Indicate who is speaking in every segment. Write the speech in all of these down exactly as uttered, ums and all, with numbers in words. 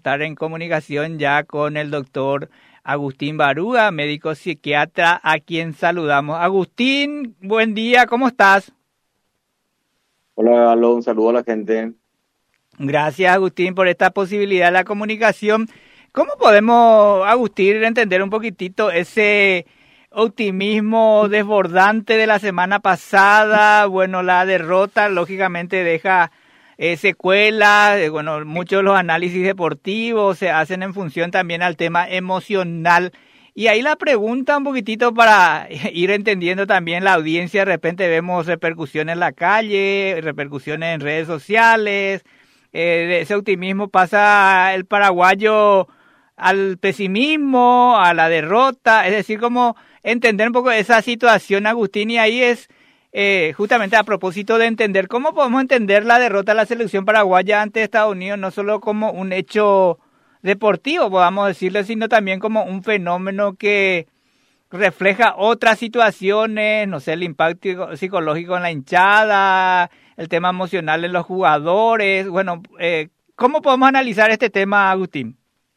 Speaker 1: estar en comunicación ya con el doctor Agustín Baruga, médico psiquiatra, a quien saludamos. Agustín, buen día, ¿cómo estás?
Speaker 2: Hola, Galo, un saludo a la gente.
Speaker 1: Gracias, Agustín, por esta posibilidad de la comunicación. ¿Cómo podemos, Agustín, entender un poquitito ese optimismo desbordante de la semana pasada? Bueno, la derrota lógicamente deja eh, secuelas, eh, bueno, muchos de los análisis deportivos se hacen en función también al tema emocional. Y ahí la pregunta un poquitito para ir entendiendo también la audiencia. De repente vemos repercusiones en la calle, repercusiones en redes sociales. Eh, de ese optimismo pasa el paraguayo al pesimismo, a la derrota, es decir, como entender un poco esa situación, Agustín, y ahí es eh, justamente a propósito de entender cómo podemos entender la derrota de la selección paraguaya ante Estados Unidos, no solo como un hecho deportivo, podamos decirlo, sino también como un fenómeno que refleja otras situaciones, no sé, el impacto psicológico en la hinchada, el tema emocional en los jugadores. Bueno, eh, ¿cómo podemos analizar este tema, Agustín?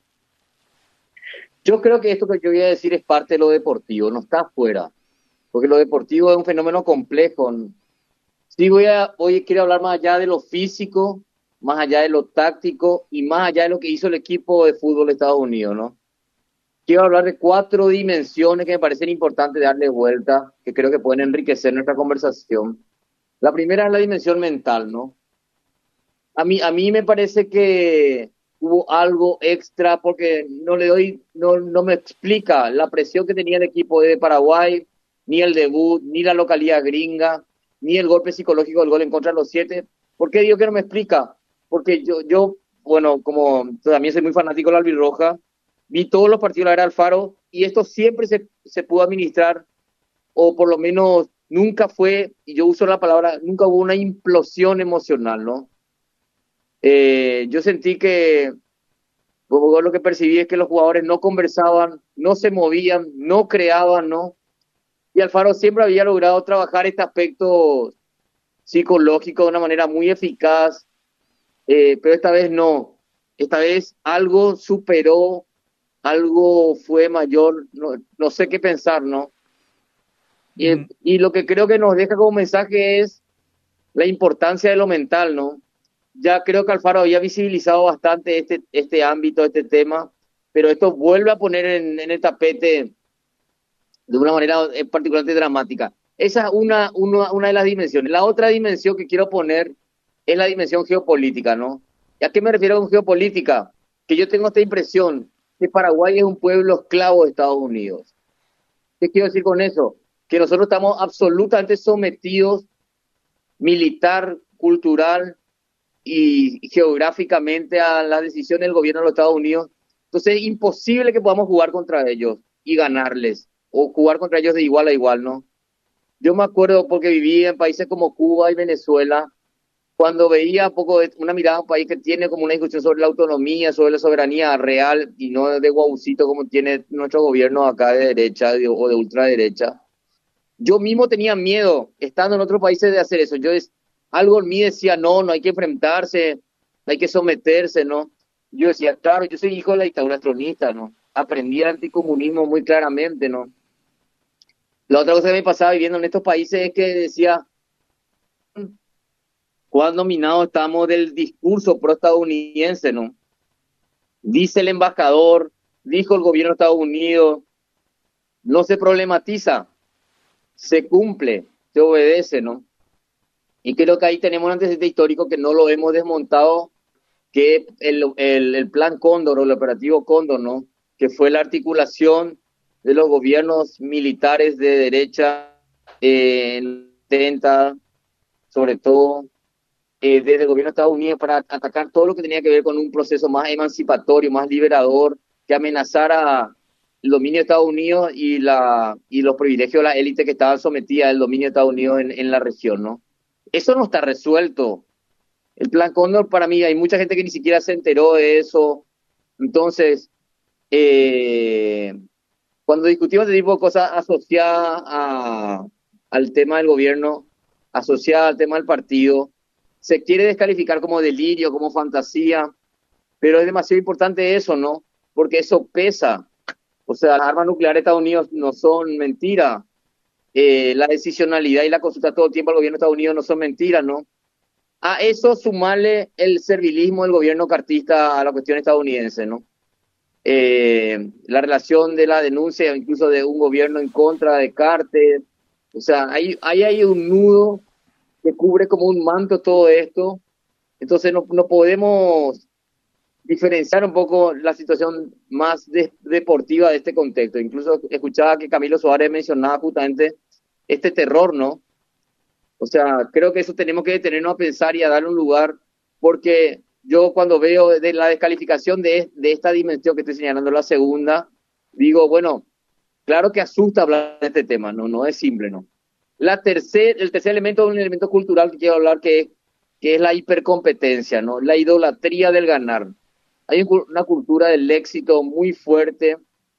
Speaker 2: Yo creo que esto que yo voy a decir es parte de lo deportivo, no está afuera, porque lo deportivo es un fenómeno complejo. Sí, voy a, hoy quiero hablar más allá de lo físico, más allá de lo táctico y más allá de lo que hizo el equipo de fútbol de Estados Unidos, ¿no? Quiero hablar de cuatro dimensiones que me parecen importantes darle vuelta, que creo que pueden enriquecer nuestra conversación. La primera es la dimensión mental, ¿no? A mí, a mí me parece que hubo algo extra porque no le doy, no, no me explica la presión que tenía el equipo de Paraguay, ni el debut, ni la localidad gringa, ni el golpe psicológico del gol en contra de los siete. ¿Por qué digo que no me explica? Porque yo, yo bueno, como también soy muy fanático de la albirroja, vi todos los partidos de la era Alfaro y esto siempre se, se pudo administrar, o por lo menos nunca fue, y yo uso la palabra, nunca hubo una implosión emocional, ¿no? Eh, yo sentí que luego lo que percibí es que los jugadores no conversaban, no se movían, no creaban, ¿no? Y Alfaro siempre había logrado trabajar este aspecto psicológico de una manera muy eficaz, eh, pero esta vez no. Esta vez algo superó, algo fue mayor, no, no sé qué pensar, ¿no? Y,
Speaker 1: Uh-huh.
Speaker 2: y lo que creo que nos deja como mensaje es la importancia de lo mental, ¿no? Ya creo que Alfaro había visibilizado bastante este, este ámbito, este tema, pero esto vuelve a poner en, en el tapete de una manera eh, particularmente dramática. Esa es una, una, una de las dimensiones. La otra dimensión que quiero poner es la dimensión geopolítica, ¿no? ¿Y a qué me refiero con geopolítica? Que yo tengo esta impresión que Paraguay es un pueblo esclavo de Estados Unidos. ¿Qué quiero decir con eso? Que nosotros estamos absolutamente sometidos militar, cultural y geográficamente a la decisión del gobierno de los Estados Unidos. Entonces es imposible que podamos jugar contra ellos y ganarles, o jugar contra ellos de igual a igual, ¿no? Yo me acuerdo porque viví en países como Cuba y Venezuela, cuando veía poco de, una mirada a un país que tiene como una discusión sobre la autonomía, sobre la soberanía real y no de guaucito como tiene nuestro gobierno acá de derecha de, o de ultraderecha. Yo mismo tenía miedo, estando en otros países, de hacer eso. Yo es, algo en mí decía, no, no hay que enfrentarse, no hay que someterse, ¿no? Yo decía, claro, yo soy hijo de la dictadura tronista, ¿no? Aprendí el anticomunismo muy claramente, ¿no? La otra cosa que me pasaba viviendo en estos países es que decía, cuán dominados estamos del discurso pro-estadounidense, ¿no? Dice el embajador, dijo el gobierno de Estados Unidos, no se problematiza, se cumple, se obedece, ¿no? Y creo que ahí tenemos un antecedente histórico que no lo hemos desmontado, que el, el, el plan Cóndor o el operativo Cóndor, ¿no? Que fue la articulación de los gobiernos militares de derecha eh, en los setenta, sobre todo eh, desde el gobierno de Estados Unidos, para atacar todo lo que tenía que ver con un proceso más emancipatorio, más liberador, que amenazara el dominio de Estados Unidos y, la, y los privilegios de la élite que estaban sometidas al dominio de Estados Unidos en, en la región, ¿no? Eso no está resuelto. El plan Cóndor, para mí, hay mucha gente que ni siquiera se enteró de eso. Entonces, eh, cuando discutimos este tipo de cosas asociadas a, al tema del gobierno, asociadas al tema del partido, se quiere descalificar como delirio, como fantasía. pero es demasiado importante eso, ¿no? Porque eso pesa. O sea, las armas nucleares de Estados Unidos no son mentira. Eh, la decisionalidad y la consulta todo el tiempo al gobierno de Estados Unidos no son mentiras, ¿no? A eso sumarle el servilismo del gobierno cartista a la cuestión estadounidense, ¿no? Eh, la relación de la denuncia incluso de un gobierno en contra de Carter. O sea, hay, hay, hay un nudo que cubre como un manto todo esto. Entonces no, no podemos diferenciar un poco la situación más de, deportiva de este contexto. Incluso escuchaba que Camilo Suárez mencionaba justamente este terror, ¿no? O sea, creo que eso tenemos que detenernos a pensar y a darle un lugar, porque yo cuando veo de la descalificación de, de esta dimensión que estoy señalando, la segunda, digo, bueno, claro que asusta hablar de este tema, no, no es simple, ¿no? La tercer, el tercer elemento es un elemento cultural que quiero hablar, que, que es la hipercompetencia, ¿no? La idolatría del ganar. Hay una cultura del éxito muy fuerte,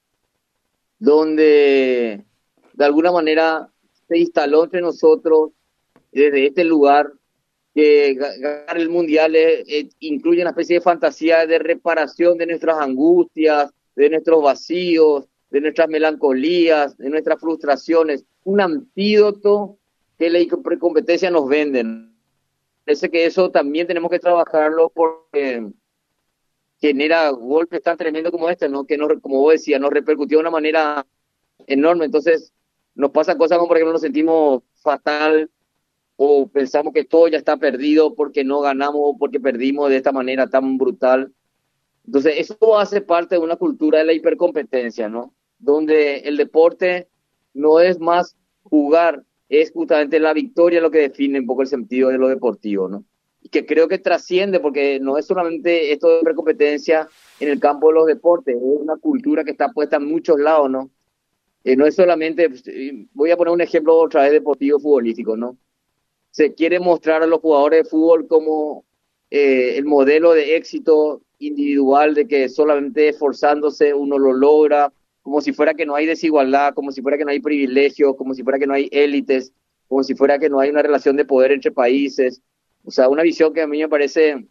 Speaker 2: donde de alguna manera se instaló entre nosotros desde este lugar que ganar el mundial es, es, incluye una especie de fantasía de reparación de nuestras angustias, de nuestros vacíos, de nuestras melancolías, de nuestras frustraciones, un antídoto que la competencia nos venden. Parece que eso también tenemos que trabajarlo porque genera golpes tan tremendos como este, ¿no? Que, nos, como vos decías, nos repercutió de una manera enorme. Entonces, nos pasan cosas como, por ejemplo, nos sentimos fatal o pensamos que todo ya está perdido porque no ganamos o porque perdimos de esta manera tan brutal. Entonces, eso hace parte de una cultura de la hipercompetencia, ¿no? Donde el deporte no es más jugar, es justamente la victoria lo que define un poco el sentido de lo deportivo, ¿no? Y que creo que trasciende, porque no es solamente esto de hipercompetencia en el campo de los deportes, es una cultura que está puesta en muchos lados, ¿no? Eh, no es solamente, voy a poner un ejemplo otra vez deportivo futbolístico, ¿no? Se quiere mostrar a los jugadores de fútbol como eh, el modelo de éxito individual, de que solamente esforzándose uno lo logra, como si fuera que no hay desigualdad, como si fuera que no hay privilegios, como si fuera que no hay élites, como si fuera que no hay una relación de poder entre países. O sea, una visión que a mí me parece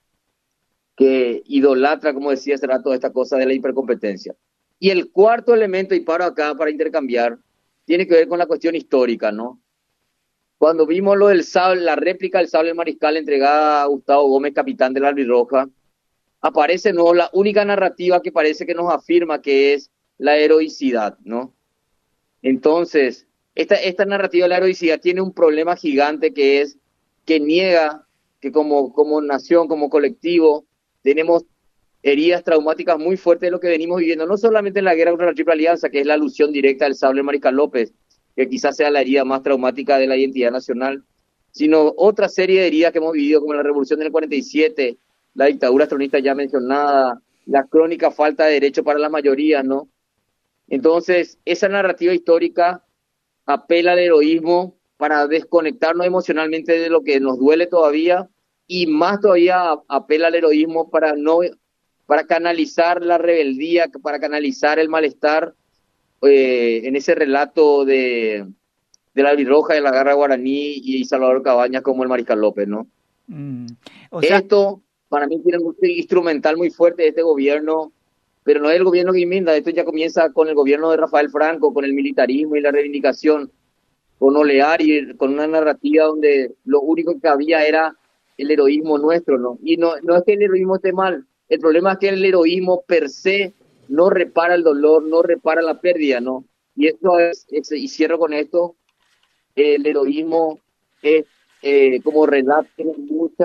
Speaker 2: que idolatra, como decía hace rato, esta cosa de la hipercompetencia. Y el cuarto elemento, y paro acá para intercambiar, tiene que ver con la cuestión histórica, ¿no? Cuando vimos lo del sable, la réplica del sable mariscal entregada a Gustavo Gómez, capitán de la Albirroja, aparece no la única narrativa que parece que nos afirma que es la heroicidad, ¿no? Entonces, esta, esta narrativa de la heroicidad tiene un problema gigante, que es que niega que como, como nación, como colectivo, tenemos heridas traumáticas muy fuertes de lo que venimos viviendo, no solamente en la guerra contra la Triple Alianza, que es la alusión directa del sable Mariscal López, que quizás sea la herida más traumática de la identidad nacional, sino otra serie de heridas que hemos vivido, como la Revolución del cuarenta y siete, la dictadura tronista ya mencionada, la crónica falta de derecho para las mayorías, ¿no? Entonces, esa narrativa histórica apela al heroísmo para desconectarnos emocionalmente de lo que nos duele todavía, y más todavía apela al heroísmo para no para canalizar la rebeldía, para canalizar el malestar eh, en ese relato de, de la Albirroja, de la Guerra Guaraní y Salvador Cabañas como el Mariscal López, ¿no?
Speaker 1: Mm, o sea...
Speaker 2: Esto, para mí, tiene un instrumental muy fuerte de este gobierno, pero no es el gobierno que inmenda, esto ya comienza con el gobierno de Rafael Franco, con el militarismo y la reivindicación, con Olear y con una narrativa donde lo único que había era el heroísmo nuestro, ¿no? Y no, no es que el heroísmo esté mal, el problema es que el heroísmo per se no repara el dolor, no repara la pérdida, ¿no? Y esto es, es y cierro con esto, el heroísmo es eh, como relato, tiene mucha,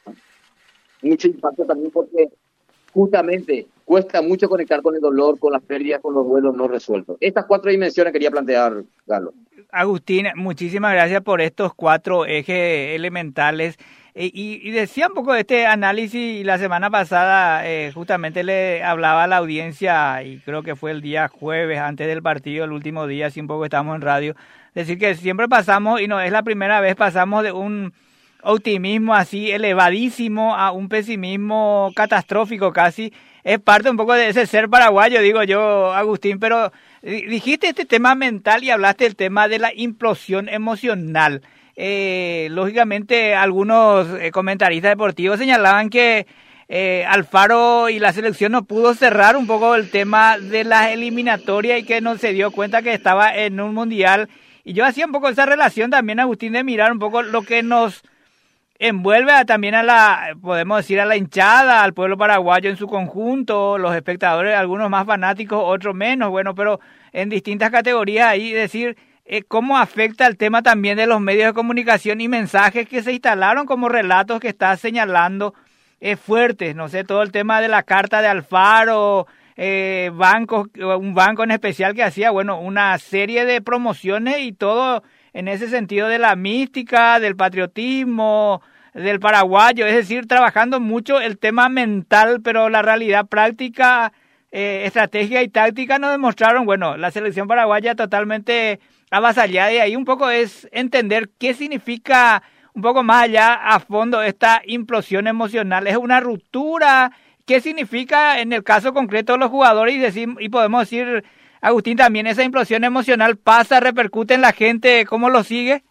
Speaker 2: mucho impacto también porque justamente cuesta mucho conectar con el dolor, con las pérdidas, con los duelos no resueltos. Estas cuatro dimensiones quería plantear, Carlos.
Speaker 1: Agustín, muchísimas gracias por estos cuatro ejes elementales. Eh, y, y decía un poco de este análisis, y la semana pasada eh, justamente le hablaba a la audiencia, y creo que fue el día jueves antes del partido, el último día, así un poco estamos en radio, decir que siempre pasamos, y no es la primera vez, pasamos de un optimismo así elevadísimo a un pesimismo catastrófico casi. Es parte un poco de ese ser paraguayo, digo yo, Agustín, pero dijiste este tema mental y hablaste del tema de la implosión emocional. Eh, lógicamente, algunos eh, comentaristas deportivos señalaban que eh, Alfaro y la selección no pudo cerrar un poco el tema de las eliminatorias y que no se dio cuenta que estaba en un mundial. Y yo hacía un poco esa relación también, Agustín, de mirar un poco lo que nos envuelve a, también a la, podemos decir, a la hinchada, al pueblo paraguayo en su conjunto, los espectadores, algunos más fanáticos, otros menos, bueno, pero en distintas categorías ahí, decir, eh, cómo afecta el tema también de los medios de comunicación y mensajes que se instalaron como relatos que está señalando eh, fuertes, no sé, todo el tema de la carta de Alfaro, eh, bancos, un banco en especial que hacía, bueno, una serie de promociones y todo en ese sentido de la mística, del patriotismo, del paraguayo, es decir, trabajando mucho el tema mental, pero la realidad práctica, eh, estrategia y táctica nos demostraron, bueno, la selección paraguaya totalmente avasallada, y ahí un poco es entender qué significa un poco más allá a fondo esta implosión emocional. ¿Es una ruptura? ¿Qué significa en el caso concreto de los jugadores? Y, decir, y podemos decir, Agustín, también esa implosión emocional pasa, repercute en la gente, ¿cómo lo sigue?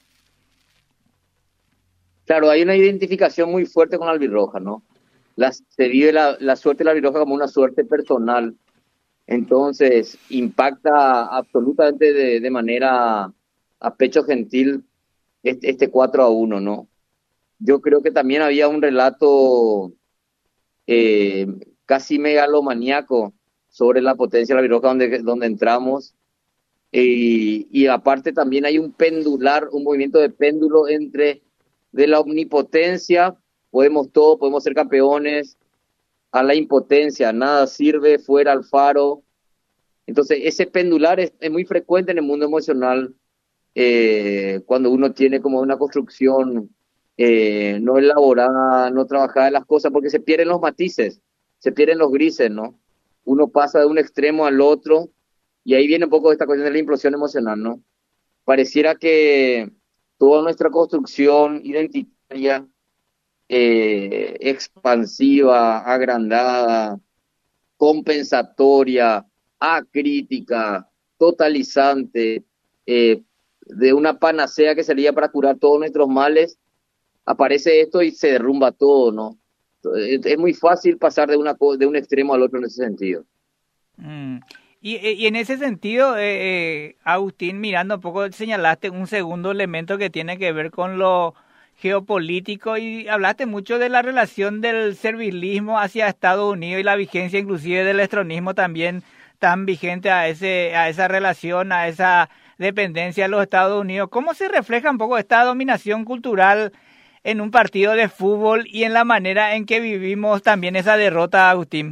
Speaker 2: Claro, hay una identificación muy fuerte con Albirroja, ¿no? La, se vive la, la suerte de la Albirroja como una suerte personal, entonces impacta absolutamente de, de manera a pecho gentil este, este cuatro a uno, ¿no? Yo creo que también había un relato eh, casi megalomaníaco sobre la potencia de la Albirroja donde, donde entramos, y, y aparte también hay un pendular, un movimiento de péndulo entre de la omnipotencia, podemos todo, podemos ser campeones, a la impotencia, nada sirve, fuera Alfaro. Entonces ese pendular es, es muy frecuente en el mundo emocional, eh, cuando uno tiene como una construcción eh, no elaborada, no trabajada en las cosas, porque se pierden los matices, se pierden los grises, ¿no? Uno pasa de un extremo al otro, y ahí viene un poco esta cuestión de la implosión emocional, ¿no? Pareciera que toda nuestra construcción identitaria, eh, expansiva, agrandada, compensatoria, acrítica, totalizante, eh, de una panacea que sería para curar todos nuestros males, aparece esto y se derrumba todo, ¿no? Es, es muy fácil pasar de, una, de un extremo al otro en ese sentido.
Speaker 1: Mm. Y, y en ese sentido, eh, eh, Agustín, mirando un poco, señalaste un segundo elemento que tiene que ver con lo geopolítico y hablaste mucho de la relación del servilismo hacia Estados Unidos y la vigencia inclusive del estronismo también tan vigente a ese a esa relación, a esa dependencia de los Estados Unidos. ¿Cómo se refleja un poco esta dominación cultural en un partido de fútbol y en la manera en que vivimos también esa derrota, Agustín?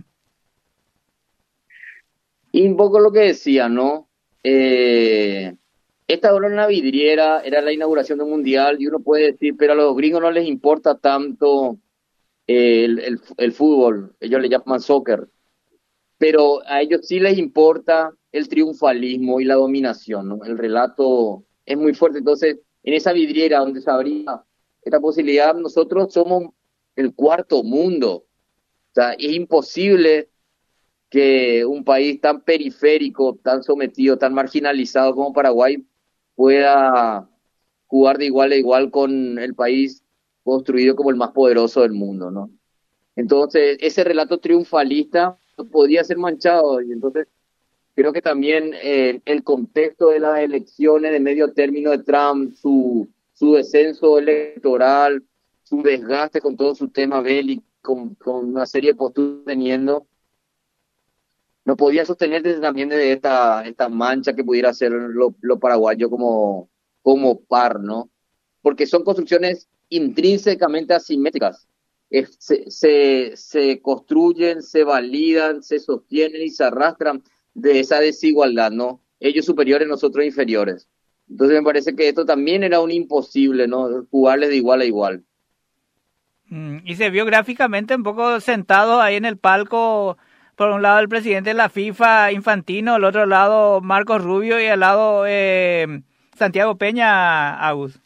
Speaker 2: Y un poco lo que decía, ¿no? Eh, esta era una vidriera, era la inauguración del Mundial, y uno puede decir, pero a los gringos no les importa tanto eh, el, el, el fútbol, ellos le llaman soccer, pero a ellos sí les importa el triunfalismo y la dominación, ¿no? El relato es muy fuerte, entonces en esa vidriera donde se abría esta posibilidad, nosotros somos el cuarto mundo, o sea, es imposible que un país tan periférico, tan sometido, tan marginalizado como Paraguay pueda jugar de igual a igual con el país construido como el más poderoso del mundo, ¿no? Entonces, ese relato triunfalista no podía ser manchado, y entonces creo que también eh, el contexto de las elecciones de medio término de Trump, su, su descenso electoral, su desgaste con todo su tema bélico, con, con una serie de posturas teniendo, no podía sostenerse también de esta, esta mancha que pudiera ser lo, lo paraguayo como, como par, ¿no? Porque son construcciones intrínsecamente asimétricas. Es, se, se, se construyen, se validan, se sostienen y se arrastran de esa desigualdad, ¿no? Ellos superiores, nosotros inferiores. Entonces me parece que esto también era un imposible, ¿no? Jugarles de igual a igual.
Speaker 1: Mm, y se vio gráficamente un poco sentado ahí en el palco. Por un lado el presidente de la FIFA, Infantino, al otro lado Marcos Rubio y al lado eh, Santiago Peña, Agus.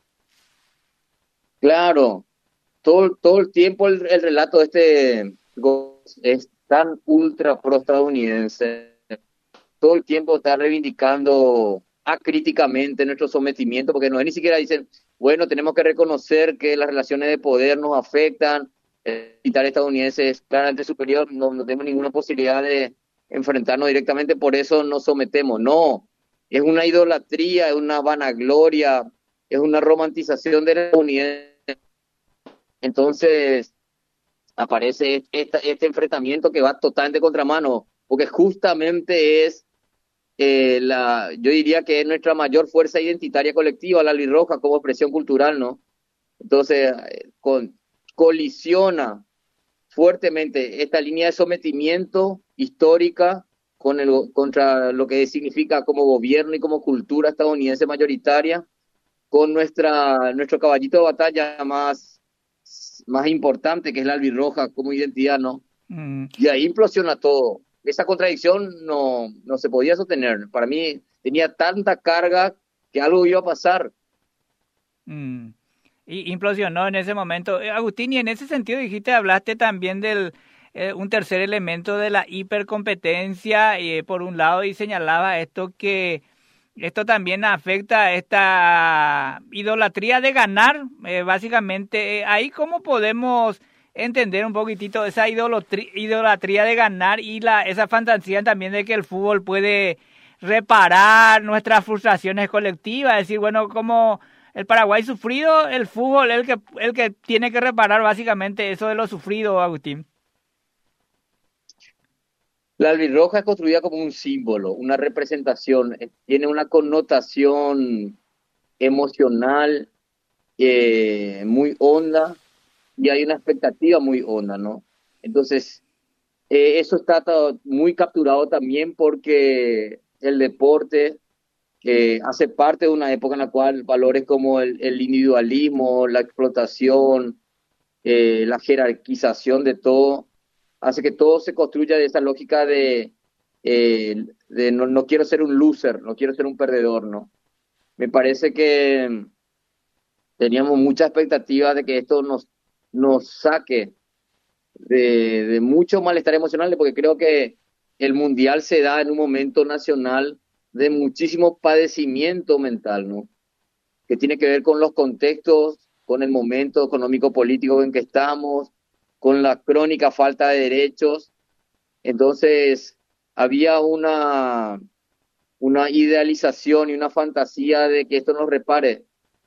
Speaker 2: Claro, todo, todo el tiempo el, el relato de este es tan ultra pro-estadounidense, todo el tiempo está reivindicando acríticamente nuestro sometimiento, porque no es ni siquiera dicen, bueno, tenemos que reconocer que las relaciones de poder nos afectan, el militar estadounidense es claramente superior, no, no tenemos ninguna posibilidad de enfrentarnos directamente, por eso nos sometemos. No, es una idolatría, es una vanagloria, es una romantización de la estadounidense. Entonces aparece esta, este enfrentamiento que va totalmente contramano, porque justamente es eh, la, yo diría que es nuestra mayor fuerza identitaria colectiva, la albirroja como expresión cultural, ¿no? Entonces, eh, con, colisiona fuertemente esta línea de sometimiento histórica con el, contra lo que significa como gobierno y como cultura estadounidense mayoritaria, con nuestra, nuestro caballito de batalla más, más importante, que es la albirroja como identidad, ¿no?
Speaker 1: Mm.
Speaker 2: Y ahí implosiona todo. Esa contradicción no, no se podía sostener. Para mí tenía tanta carga que algo iba a pasar.
Speaker 1: Mm. Y implosionó en ese momento. Eh, Agustín, y en ese sentido dijiste, hablaste también del eh, un tercer elemento de la hipercompetencia, eh, por un lado, y señalaba esto que esto también afecta a esta idolatría de ganar, eh, básicamente. Eh, ahí cómo podemos entender un poquitito esa idolatría, idolatría de ganar y la esa fantasía también de que el fútbol puede reparar nuestras frustraciones colectivas, es decir, bueno, como el Paraguay sufrido, el fútbol, el que, el que tiene que reparar básicamente eso de lo sufrido, Agustín.
Speaker 2: La albirroja es construida como un símbolo, una representación, eh, tiene una connotación emocional eh, muy honda y hay una expectativa muy honda, ¿no? Entonces, eh, eso está ta- muy capturado también porque el deporte eh, hace parte de una época en la cual valores como el, el individualismo, la explotación, eh, la jerarquización de todo, hace que todo se construya de esa lógica de, eh, de no, no quiero ser un loser, no quiero ser un perdedor, ¿no? Me parece que teníamos mucha expectativa de que esto nos, nos saque de, de mucho malestar emocional, porque creo que el mundial se da en un momento nacional de muchísimo padecimiento mental, ¿no? Que tiene que ver con los contextos, con el momento económico-político en que estamos, con la crónica falta de derechos. Entonces, había una, una idealización y una fantasía de que esto nos repare.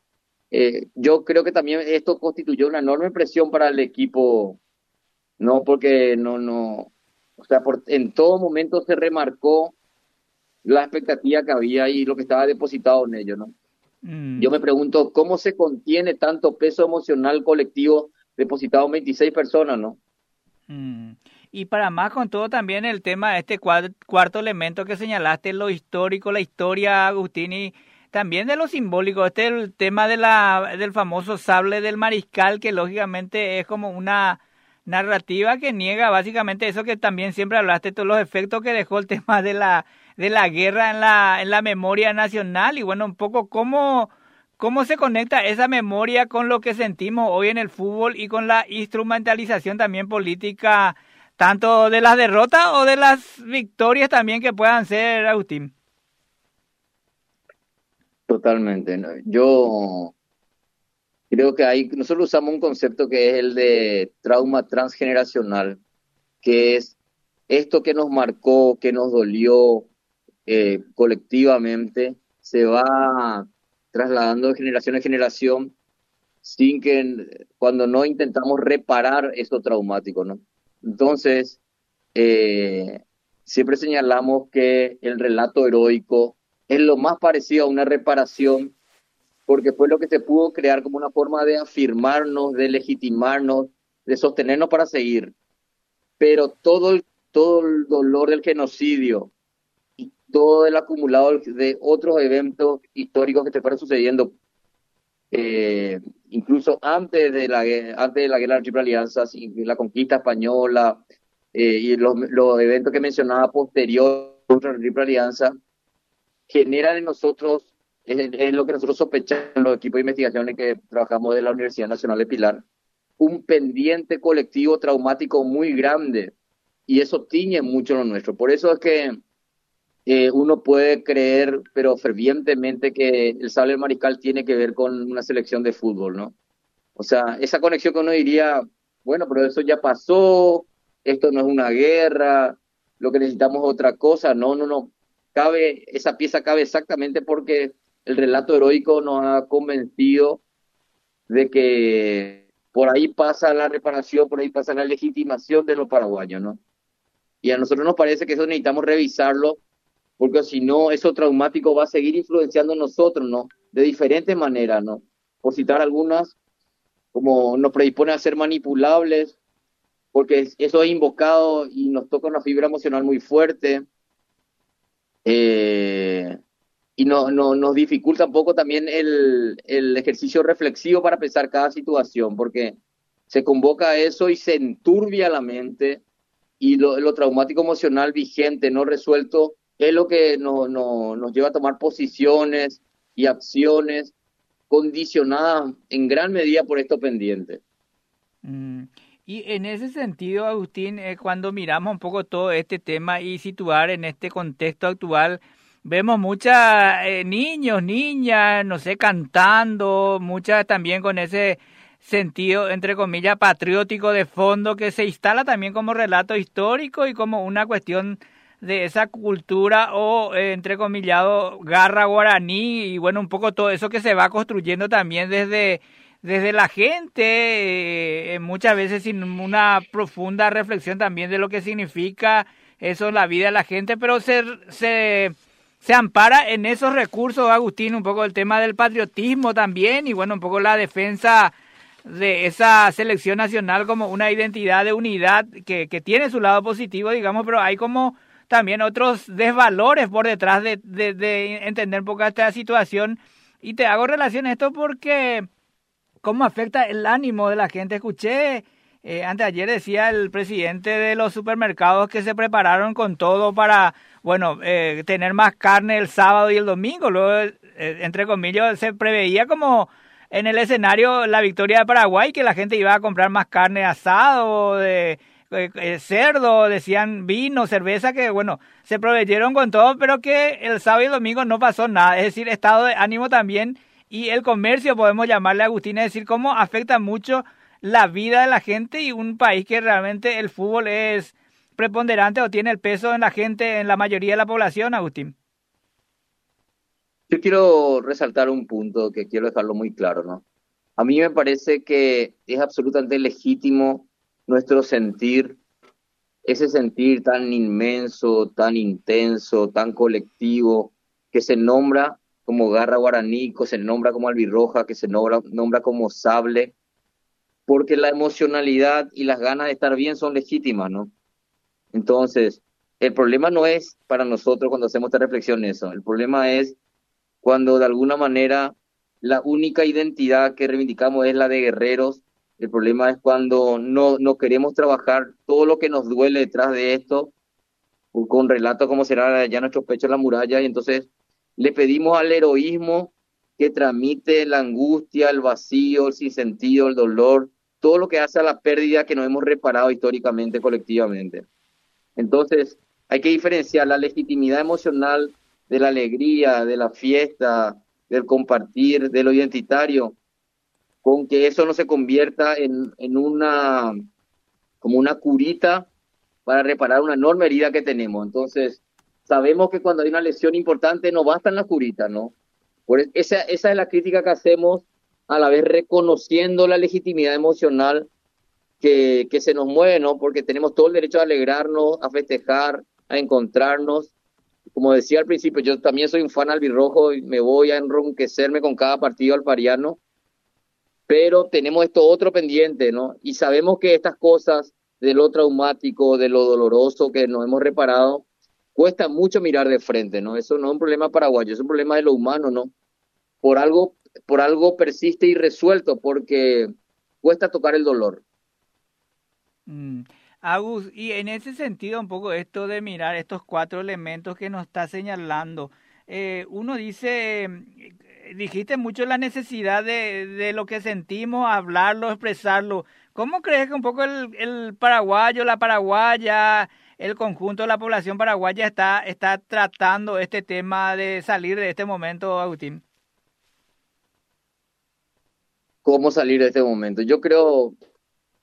Speaker 2: Eh, yo creo que también esto constituyó una enorme presión para el equipo, no porque no, no, o sea, por, en todo momento se remarcó la expectativa que había y lo que estaba depositado en ello, ¿no?
Speaker 1: Mm,
Speaker 2: Yo me pregunto, ¿cómo se contiene tanto peso emocional colectivo depositado en veintiséis personas, ¿no?
Speaker 1: mm. Y para más con todo también el tema de este cuad- cuarto elemento que señalaste, lo histórico, la historia, Agustín, y también de lo simbólico, este es el tema de la, del famoso sable del mariscal, que lógicamente es como una narrativa que niega básicamente eso que también siempre hablaste, todos los efectos que dejó el tema de la, de la guerra en la, en la memoria nacional, y bueno, un poco cómo, cómo se conecta esa memoria con lo que sentimos hoy en el fútbol y con la instrumentalización también política, tanto de las derrotas o de las victorias también que puedan ser, Agustín.
Speaker 2: Totalmente, ¿no? Yo creo que hay, nosotros usamos un concepto que es el de trauma transgeneracional, que es esto que nos marcó, que nos dolió eh, colectivamente, se va trasladando de generación en generación sin que, cuando no intentamos reparar eso traumático, ¿no? Entonces, eh, siempre señalamos que el relato heroico es lo más parecido a una reparación, porque fue lo que se pudo crear como una forma de afirmarnos, de legitimarnos, de sostenernos para seguir. Pero todo el, todo el dolor del genocidio y todo el acumulado de otros eventos históricos que se fueron sucediendo, eh, incluso antes de la, gue- antes de la guerra de la Triple Alianza, sí, la conquista española, eh, y los, los eventos que mencionaba posterior contra la Triple Alianza, generan en nosotros, es, es lo que nosotros sospechamos en los equipos de investigación en que trabajamos de la Universidad Nacional de Pilar, un pendiente colectivo traumático muy grande, y eso tiñe mucho lo nuestro. Por eso es que eh, uno puede creer, pero fervientemente, que el sable del mariscal tiene que ver con una selección de fútbol, ¿no? O sea, esa conexión que uno diría, bueno, pero eso ya pasó, esto no es una guerra, lo que necesitamos es otra cosa. No, no, no. Cabe, esa pieza cabe exactamente porque el relato heroico nos ha convencido de que por ahí pasa la reparación, por ahí pasa la legitimación de los paraguayos, ¿no? Y a nosotros nos parece que eso necesitamos revisarlo, porque si no, eso traumático va a seguir influenciando en nosotros, ¿no? De diferentes maneras, ¿no? Por citar algunas, como nos predispone a ser manipulables, porque eso es invocado y nos toca una fibra emocional muy fuerte, eh, y no, no, nos dificulta un poco también el, el ejercicio reflexivo para pensar cada situación, porque se convoca a eso y se enturbia la mente y lo, lo traumático emocional vigente, no resuelto, es lo que no, no, nos lleva a tomar posiciones y acciones condicionadas en gran medida por esto pendiente.
Speaker 1: Mm. Y en ese sentido, Agustín, eh, cuando miramos un poco todo este tema y situar en este contexto actual, vemos muchos niños, niñas, no sé, cantando, muchas también con ese sentido, entre comillas, patriótico de fondo que se instala también como relato histórico y como una cuestión de esa cultura o, eh, entre comillado, garra guaraní y bueno, un poco todo eso que se va construyendo también desde desde la gente, eh, muchas veces sin una profunda reflexión también de lo que significa eso en la vida de la gente, pero se, se, se ampara en esos recursos, Agustín, un poco el tema del patriotismo también y bueno, un poco la defensa de esa selección nacional como una identidad de unidad que, que tiene su lado positivo, digamos, pero hay como también otros desvalores por detrás de, de, de entender un poco esta situación y te hago relación a esto porque cómo afecta el ánimo de la gente. Escuché, eh, antes de ayer decía el presidente de los supermercados que se prepararon con todo para, bueno, eh, tener más carne el sábado y el domingo. Luego, eh, entre comillas, se preveía como en el escenario la victoria de Paraguay, que la gente iba a comprar más carne asado, de eh, eh, cerdo, decían vino, cerveza, que bueno, se proveyeron con todo, pero que el sábado y el domingo no pasó nada. Es decir, estado de ánimo también y el comercio, podemos llamarle a Agustín, es decir, cómo afecta mucho la vida de la gente y un país que realmente el fútbol es preponderante o tiene el peso en la gente, en la mayoría de la población, Agustín.
Speaker 2: Yo quiero resaltar un punto que quiero dejarlo muy claro, ¿no? A mí me parece que es absolutamente legítimo nuestro sentir, ese sentir tan inmenso, tan intenso, tan colectivo, que se nombra como garra guaraní, que se nombra como albirroja, que se nombra, nombra como sable, porque la emocionalidad y las ganas de estar bien son legítimas, ¿no? Entonces, el problema no es para nosotros cuando hacemos esta reflexión eso, el problema es cuando de alguna manera la única identidad que reivindicamos es la de guerreros. El problema es cuando no, no queremos trabajar todo lo que nos duele detrás de esto, o con relatos como será ya nuestro pecho en la muralla, y entonces le pedimos al heroísmo que tramite la angustia, el vacío, el sinsentido, el dolor, todo lo que hace a la pérdida que nos hemos reparado históricamente, colectivamente. Entonces, hay que diferenciar la legitimidad emocional de la alegría, de la fiesta, del compartir, de lo identitario, con que eso no se convierta en, en una, como una curita para reparar una enorme herida que tenemos. Entonces, sabemos que cuando hay una lesión importante no bastan las curitas, ¿no? Por es- esa, esa es la crítica que hacemos, a la vez reconociendo la legitimidad emocional que, que se nos mueve, ¿no? Porque tenemos todo el derecho a alegrarnos, a festejar, a encontrarnos. Como decía al principio, yo también soy un fan albirrojo y me voy a enronquecerme con cada partido alpariano, pero tenemos esto otro pendiente, ¿no? Y sabemos que estas cosas de lo traumático, de lo doloroso que nos hemos reparado, cuesta mucho mirar de frente, ¿no? Eso no es un problema paraguayo, es un problema de lo humano, ¿no? Por algo, por algo persiste irresuelto, porque cuesta tocar el dolor.
Speaker 1: Mm. Agus, y en ese sentido, un poco esto de mirar estos cuatro elementos que nos está señalando, eh, uno dice, mm, dijiste mucho la necesidad de, de lo que sentimos, hablarlo, expresarlo. ¿Cómo crees que un poco el, el paraguayo, la paraguaya, el conjunto de la población paraguaya está, está tratando este tema de salir de este momento, Agustín?
Speaker 2: ¿Cómo salir de este momento? Yo creo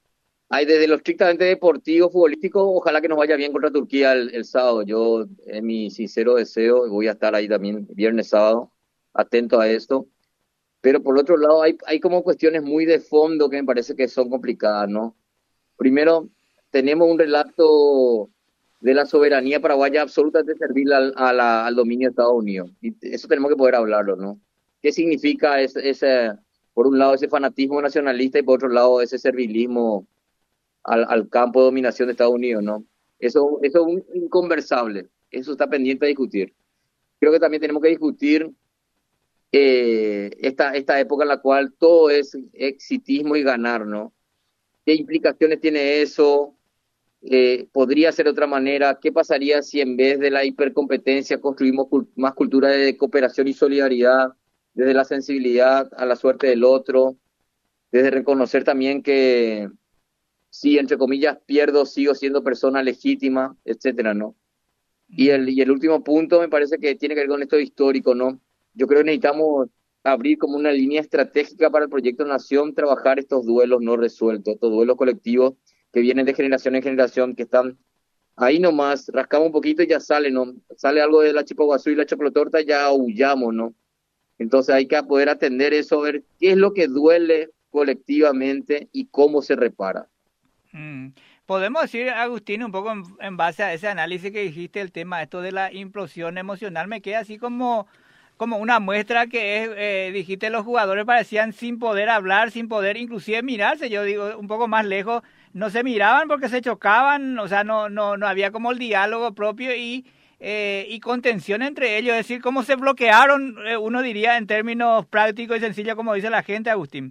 Speaker 2: hay desde lo estrictamente deportivo, futbolístico, ojalá que nos vaya bien contra Turquía el, el sábado. Yo, es mi sincero deseo, y voy a estar ahí también viernes, sábado, atento a esto. Pero por otro lado, hay, hay como cuestiones muy de fondo que me parece que son complicadas, ¿no? Primero, tenemos un relato de la soberanía paraguaya absolutamente servil al, a la- al dominio de Estados Unidos. Y eso tenemos que poder hablarlo, ¿no? ¿Qué significa ese, ese, por un lado, ese fanatismo nacionalista y por otro lado, ese servilismo al, al campo de dominación de Estados Unidos, ¿no? Eso, eso es un inconversable. Eso está pendiente de discutir. Creo que también tenemos que discutir eh, esta, esta época en la cual todo es exitismo y ganar, ¿no? ¿Qué implicaciones tiene eso? Eh, ¿podría ser de otra manera? ¿Qué pasaría si en vez de la hipercompetencia construimos cul- más cultura de cooperación y solidaridad, desde la sensibilidad a la suerte del otro, desde reconocer también que si, entre comillas, pierdo, sigo siendo persona legítima, etcétera, ¿no? Y el,
Speaker 1: Mm,
Speaker 2: y el último punto me parece que tiene que ver con esto histórico, ¿no? Yo creo que necesitamos abrir como una línea estratégica para el proyecto Nación, trabajar estos duelos no resueltos, estos duelos colectivos que vienen de generación en generación, que están ahí nomás, rascamos un poquito y ya sale, ¿no? Sale algo de la chipaguazú y la chocolotorta, ya aullamos, ¿no? Entonces hay que poder atender eso, ver qué es lo que duele colectivamente y cómo se repara.
Speaker 1: mm. Podemos decir, Agustín, un poco en, en base a ese análisis que dijiste, el tema esto de la implosión emocional, me queda así como, como una muestra que es, eh, dijiste, los jugadores parecían sin poder hablar, sin poder inclusive mirarse, yo digo, un poco más lejos, no se miraban porque se chocaban, o sea, no, no, no había como el diálogo propio y, eh, y contención entre ellos, es decir, cómo se bloquearon, eh, uno diría en términos prácticos y sencillos, como dice la gente, Agustín.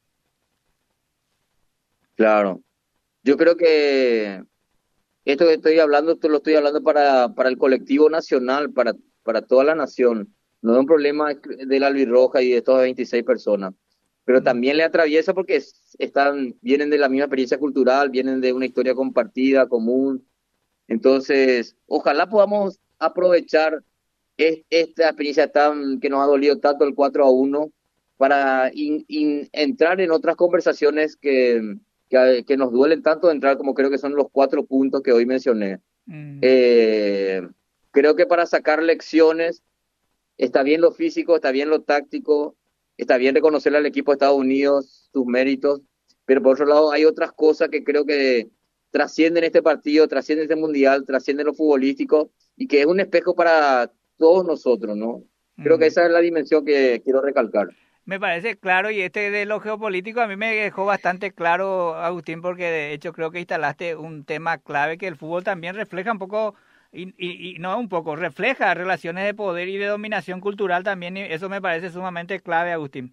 Speaker 2: Claro. Yo creo que esto que estoy hablando, esto lo estoy hablando para, para el colectivo nacional, para, para toda la nación. No es un problema de la Albirroja y de estas veintiséis personas, pero
Speaker 1: Mm,
Speaker 2: también le atraviesa porque es- están, vienen de la misma experiencia cultural, vienen de una historia compartida, común. Entonces, ojalá podamos aprovechar es- esta experiencia tan que nos ha dolido tanto el cuatro a uno para in- in- entrar en otras conversaciones que, que, que nos duelen tanto entrar como creo que son los cuatro puntos que hoy mencioné.
Speaker 1: mm,
Speaker 2: Eh, Creo que para sacar lecciones está bien lo físico, está bien lo táctico, está bien reconocerle al equipo de Estados Unidos sus méritos, pero por otro lado hay otras cosas que creo que trascienden este partido, trascienden este mundial, trascienden lo futbolístico y que es un espejo para todos nosotros, ¿no? Creo que
Speaker 1: mm.
Speaker 2: esa es la dimensión que quiero recalcar.
Speaker 1: Me parece claro, y este de lo geopolítico a mí me dejó bastante claro, Agustín, porque de hecho creo que instalaste un tema clave que el fútbol también refleja un poco, y, y, y no un poco, refleja relaciones de poder y de dominación cultural también, y eso me parece sumamente clave, Agustín.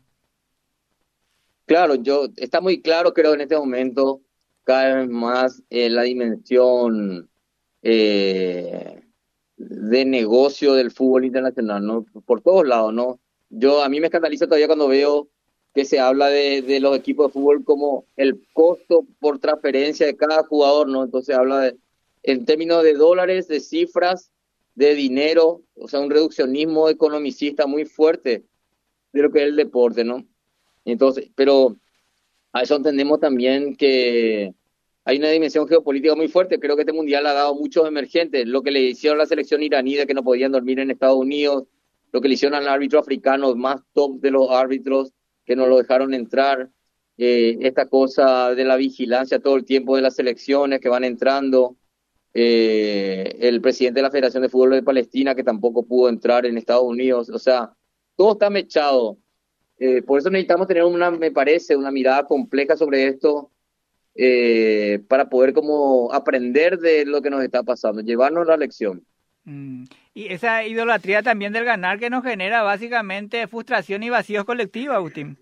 Speaker 2: Claro, yo está muy claro, creo, en este momento, cada vez más eh, la dimensión eh, de negocio del fútbol internacional, ¿no? Por todos lados, ¿no? Yo, a mí me escandaliza todavía cuando veo que se habla de, de los equipos de fútbol como el costo por transferencia de cada jugador, ¿no? Entonces habla de, en términos de dólares, de cifras, de dinero, o sea, un reduccionismo economicista muy fuerte de lo que es el deporte, ¿no? Entonces, pero a eso entendemos también que hay una dimensión geopolítica muy fuerte. Creo que este mundial ha dado muchos emergentes. Lo que le hicieron a la selección iraní de que no podían dormir en Estados Unidos, lo que le hicieron al árbitro africano, más top de los árbitros que no lo dejaron entrar. Eh, esta cosa de la vigilancia todo el tiempo de las selecciones que van entrando. Eh, el presidente de la Federación de Fútbol de Palestina que tampoco pudo entrar en Estados Unidos. O sea, todo está mechado. Eh, por eso necesitamos tener una, me parece, una mirada compleja sobre esto eh, para poder como aprender de lo que nos está pasando, llevarnos la lección.
Speaker 1: Mm. Y esa idolatría también del ganar que nos genera básicamente frustración y vacíos colectivos, Agustín.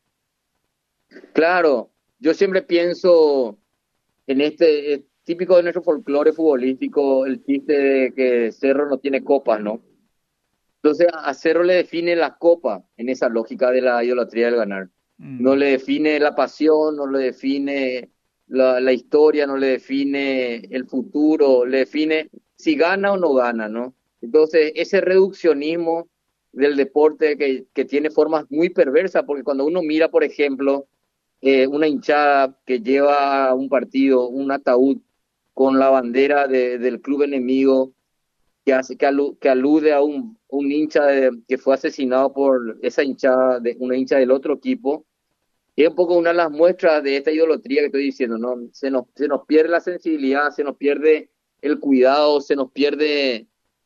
Speaker 2: Claro, yo siempre pienso en este, es típico de nuestro folclore futbolístico, el chiste de que Cerro no tiene copas, ¿no? Entonces a Cerro le define la copa en esa lógica de la idolatría del ganar. No
Speaker 1: Mm,
Speaker 2: le define la pasión, no le define la, la historia, no le define el futuro, le define si gana o no gana, ¿no? Entonces ese reduccionismo del deporte que, que tiene formas muy perversas, porque cuando uno mira, por ejemplo, eh, una hinchada que lleva a un partido un ataúd con la bandera de- del club enemigo, que hace que, alu- que alude a un, un hincha de- que fue asesinado por esa hinchada, de, una hincha del otro equipo. Y es un poco una de las muestras de esta idolatría que estoy diciendo, ¿no? Se nos, se nos pierde la sensibilidad, se nos pierde el cuidado, se nos pierde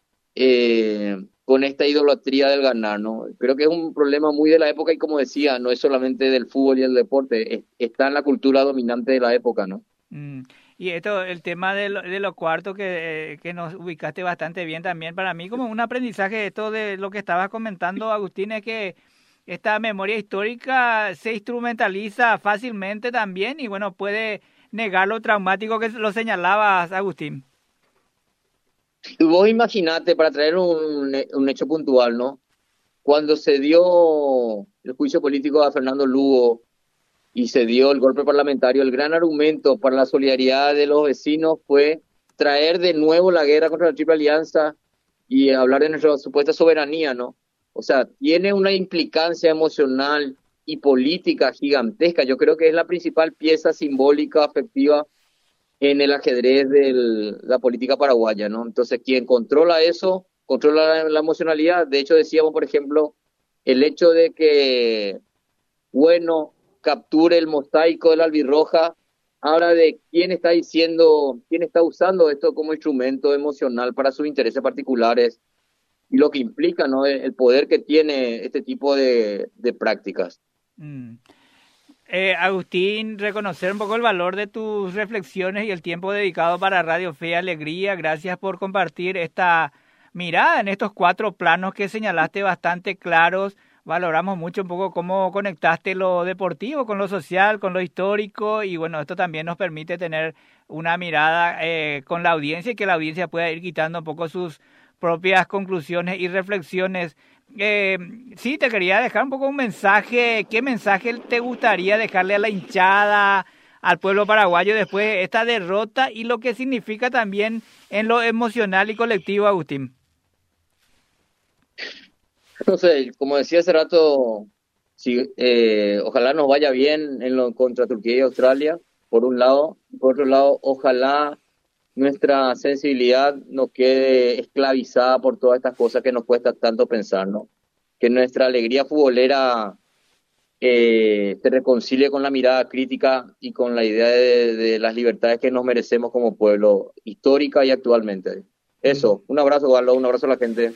Speaker 2: eh, con esta idolatría del ganar, ¿no? Creo que es un problema muy de la época y como decía, no es solamente del fútbol y el deporte, es- está en la cultura dominante de la época, ¿no?
Speaker 1: Mm. Y esto, el tema de, lo- de los cuartos que, eh, que nos ubicaste bastante bien también, para mí como un aprendizaje esto de lo que estabas comentando, Agustín, es que esta memoria histórica se instrumentaliza fácilmente también y bueno, puede negar lo traumático que lo señalabas, Agustín.
Speaker 2: Y vos imaginate, para traer un, un hecho puntual, ¿no? Cuando se dio el juicio político a Fernando Lugo y se dio el golpe parlamentario, el gran argumento para la solidaridad de los vecinos fue traer de nuevo la guerra contra la Triple Alianza y hablar de nuestra supuesta soberanía, ¿no? O sea, tiene una implicancia emocional y política gigantesca. Yo creo que es la principal pieza simbólica, afectiva en el ajedrez de la política paraguaya, ¿no? Entonces, quien controla eso, controla la, la emocionalidad. De hecho, decíamos, por ejemplo, el hecho de que bueno capture el mosaico de la albirroja, habla de quién está diciendo, quién está usando esto como instrumento emocional para sus intereses particulares y lo que implica, ¿no? El, el poder que tiene este tipo de, de prácticas.
Speaker 1: Mm. Eh, Agustín, reconocer un poco el valor de tus reflexiones y el tiempo dedicado para Radio Fe y Alegría. Gracias por compartir esta mirada en estos cuatro planos que señalaste bastante claros. Valoramos mucho un poco cómo conectaste lo deportivo con lo social, con lo histórico y bueno, esto también nos permite tener una mirada eh, con la audiencia y que la audiencia pueda ir quitando un poco sus propias conclusiones y reflexiones. Eh, sí, te quería dejar un poco un mensaje. ¿Qué mensaje te gustaría dejarle a la hinchada, al pueblo paraguayo después de esta derrota y lo que significa también en lo emocional y colectivo, Agustín?
Speaker 2: No sé, como decía hace rato, si, eh, ojalá nos vaya bien en lo contra Turquía y Australia, por un lado. Por otro lado, ojalá nuestra sensibilidad no quede esclavizada por todas estas cosas que nos cuesta tanto pensar, ¿no? Que nuestra alegría futbolera eh, se reconcilie con la mirada crítica y con la idea de, de las libertades que nos merecemos como pueblo, histórica y actualmente.
Speaker 1: Mm.
Speaker 2: Eso, un abrazo, Galo, un abrazo a la gente.